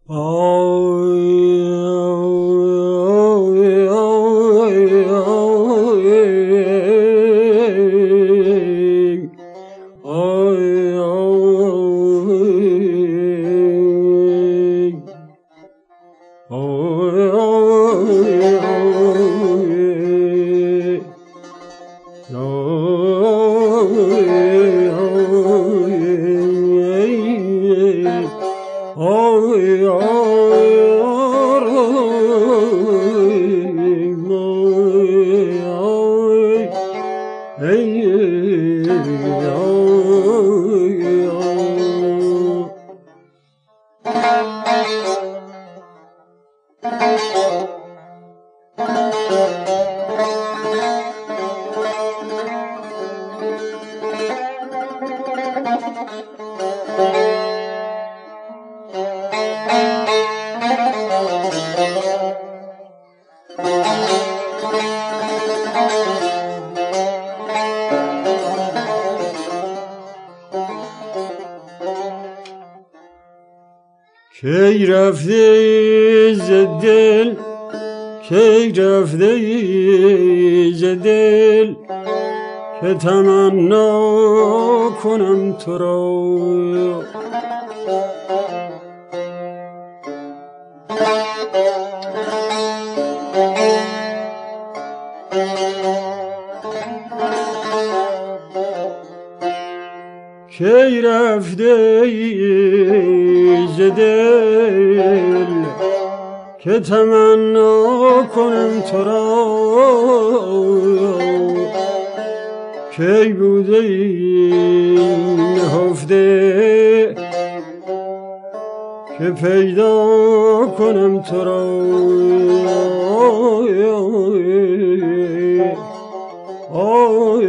کی رفته ز دل کی رفته ز دل که تمنا کنم تو را کی رفته ز دل که تمنا کنم تو را کی بوده این نهفته که پیدا کنم تو را آی